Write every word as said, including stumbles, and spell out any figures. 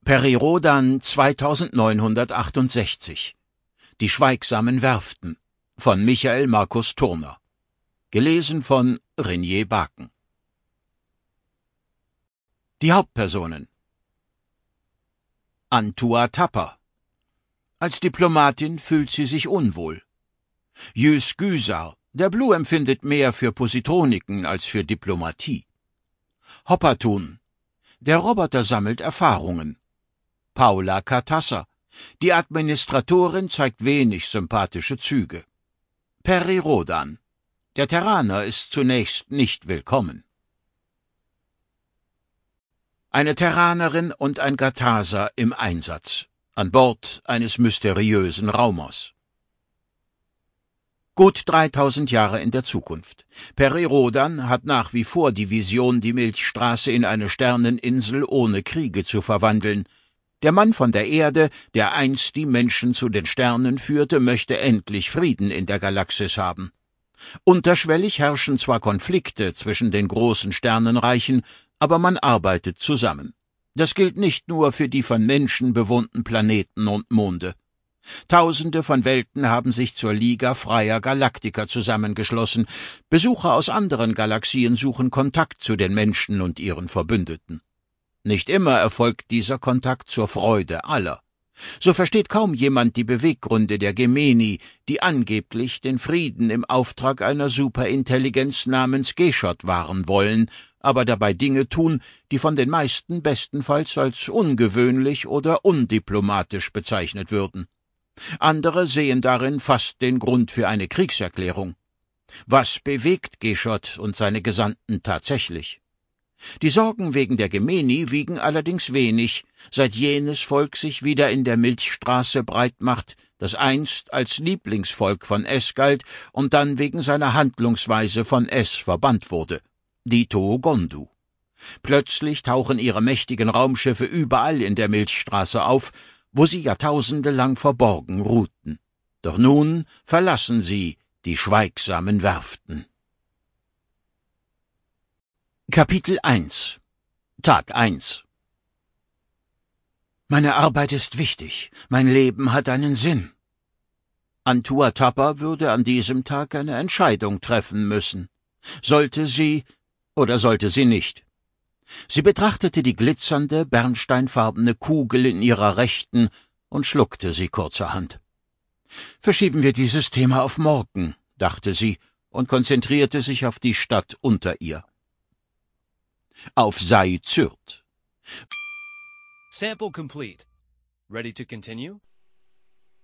Perirodan zweitausendneunhundertachtundsechzig. Die schweigsamen Werften von Michael Markus Turner. Gelesen von Renier Baken. Die Hauptpersonen: Antua Tapper. Als Diplomatin fühlt sie sich unwohl. Jös Güsar. Der Blue empfindet mehr für Positroniken als für Diplomatie. Hoppertun. Der Roboter sammelt Erfahrungen. Paula Katassa. Die Administratorin zeigt wenig sympathische Züge. Perirodan. Der Terraner ist zunächst nicht willkommen. Eine Terranerin und ein Gatasa im Einsatz, an Bord eines mysteriösen Raumers. Gut dreitausend Jahre in der Zukunft. Perirodan hat nach wie vor die Vision, die Milchstraße in eine Sterneninsel ohne Kriege zu verwandeln. Der Mann von der Erde, der einst die Menschen zu den Sternen führte, möchte endlich Frieden in der Galaxis haben. Unterschwellig herrschen zwar Konflikte zwischen den großen Sternenreichen, aber man arbeitet zusammen. Das gilt nicht nur für die von Menschen bewohnten Planeten und Monde. Tausende von Welten haben sich zur Liga freier Galaktiker zusammengeschlossen. Besucher aus anderen Galaxien suchen Kontakt zu den Menschen und ihren Verbündeten. Nicht immer erfolgt dieser Kontakt zur Freude aller. So versteht kaum jemand die Beweggründe der Gemeni, die angeblich den Frieden im Auftrag einer Superintelligenz namens Geschott wahren wollen, aber dabei Dinge tun, die von den meisten bestenfalls als ungewöhnlich oder undiplomatisch bezeichnet würden. Andere sehen darin fast den Grund für eine Kriegserklärung. Was bewegt Geschott und seine Gesandten tatsächlich? Die Sorgen wegen der Gemeni wiegen allerdings wenig, seit jenes Volk sich wieder in der Milchstraße breit macht, das einst als Lieblingsvolk von S galt und dann wegen seiner Handlungsweise von S verbannt wurde, die Togondu. Plötzlich tauchen ihre mächtigen Raumschiffe überall in der Milchstraße auf, wo sie Jahrtausende lang verborgen ruhten. Doch nun verlassen sie die schweigsamen Werften. Kapitel eins. Tag eins. Meine Arbeit ist wichtig, mein Leben hat einen Sinn. Antua Tapper würde an diesem Tag eine Entscheidung treffen müssen. Sollte sie oder sollte sie nicht? Sie betrachtete die glitzernde, bernsteinfarbene Kugel in ihrer Rechten und schluckte sie kurzerhand. Verschieben wir dieses Thema auf morgen, dachte sie und konzentrierte sich auf die Stadt unter ihr. Auf Sai Zürt. Sample complete. Ready to continue?